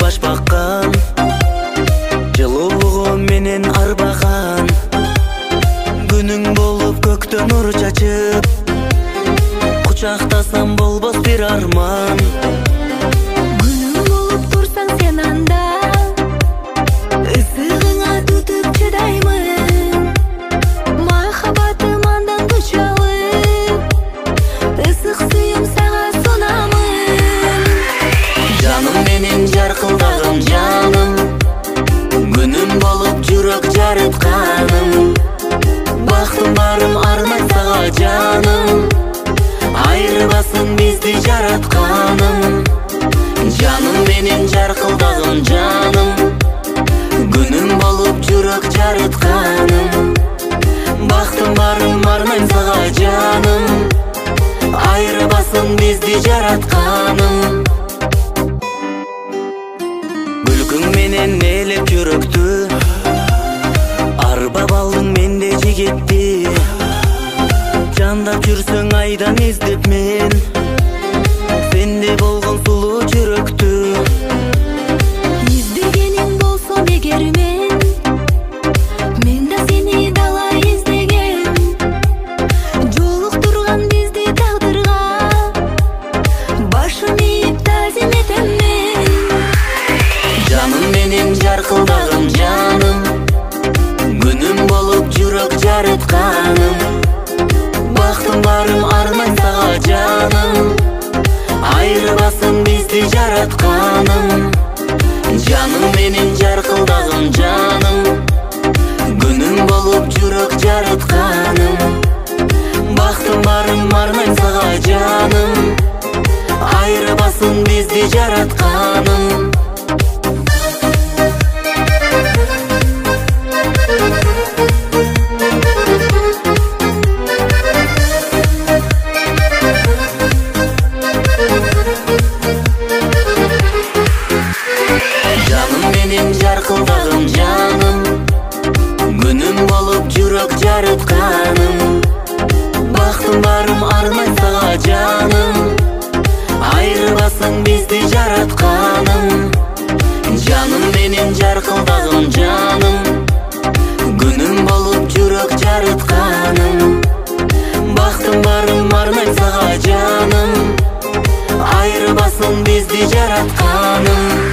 баш баккан, жылуулугу менен арбаган. Күнүң болуп көктөн нур чачып, кучактасам болбос бир арман. Күнүң болуп турсаң сен анда, ысыгыңа тутуп чыдаймын. Махаббатым андан күч алып, ысык сүйүм сага сунамын. Жаным менен жаркылдаган жаным, күнүм болуп жүрөк жарытканым. Бактым барым арнайт сага жаным, айырбасын бизди жаратканым. Жаным менен жаркылдаган жаным, күнүм болуп жүрөк жарытканым. Бактым барым арнайт сага жаным, айырбасын бизди жаратканым. Күлкүң менен ээлеп жүрөктү, арбап алдың менде жигитти. Жандап жүрсөң айдан издеп мен, сенде болгон сулуу жүрөктү. Издегениң болсо эгер мен да сени дала издегем. Жолуктурган бизди тагдырга, башым ийип тазим этем мен. Жаным менен жаркылдаган жаным, күнүм болуп жүрөк жарытканым. Бактым барым арнайт сага жаным, айырбасын бизди жаратканым. Жаным менен жаркылдаган жаным, күнүм болуп жүрөк жарытканым. Бактым барым арнайт сага жаным, айырбасын бизди жаратканым. Жаным менен жаркылдаган жаным, күнүм болуп жүрөк жарытканым. Бактым барым арнайт сага жаным, айырбасын бизди жаратканым. Жаным менен жаркылдаган жаным, күнүм болуп жүрөк жарытканым. Бактым барым арнайт сага жаным, айырбасын бизди жаратканым.